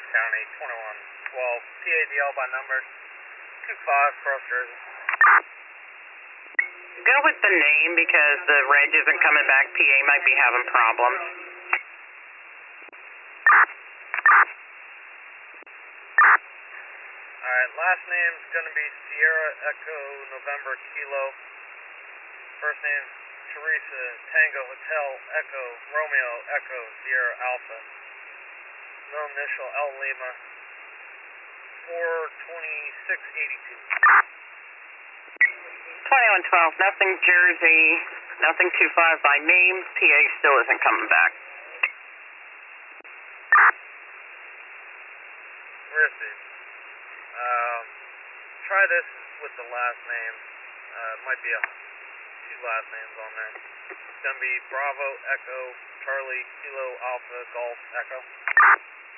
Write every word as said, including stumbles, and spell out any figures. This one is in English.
County, twenty-one twelve, P A D L by numbers, two five, Cross Jersey. Go with the name because the reg isn't coming back. P A might be having problems. Alright, last name's going to be Sierra Echo November Kilo. First name, Teresa Tango Hotel Echo Romeo Echo Sierra Alpha. No initial L Lima, four twenty-six eighty-two. twenty-one twelve, nothing Jersey, nothing two five by name. P A still isn't coming back. Received. Um, try this with the last name. Uh, might be a two last names on there. It's going to be Bravo Echo Charlie Kilo Alpha Golf Echo.